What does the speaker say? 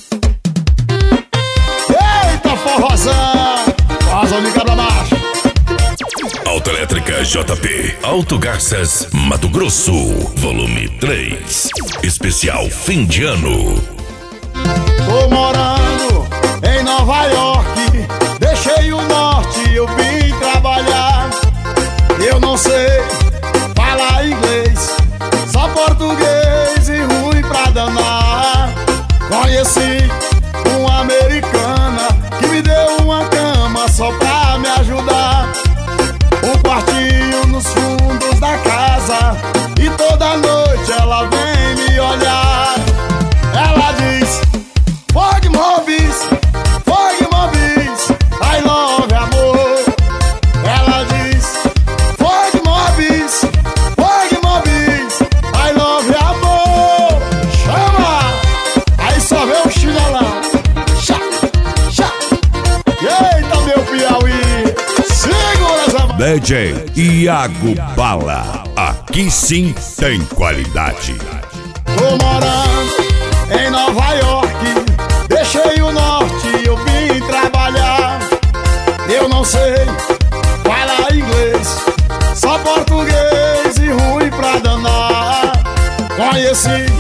Eita, forrozão! Forrozão de cada macho. Autoelétrica JP, Auto Garças, Mato Grosso, volume 3, especial fim de ano. Tô morando em Nova York, deixei o norte, eu vim trabalhar. Eu não sei falar inglês, só português e ruim pra danar. Conheci uma americana que me deu uma cama só pra me ajudar. Um quartinho nos fundos da casa e toda noite ela vem me olhar. Ela diz: Fog Mobis, I love amor. Ela diz: Fog Mobis, I love amor. Chama! Aí só vê o chinelão. Chá, chá. Eita, meu Piauí, segura essa mão. DJ Iago Bala, aqui sim tem qualidade. Tô morando em Nova York, deixei o norte, eu vim trabalhar. Eu não sei falar inglês, só português e ruim pra danar. Conheci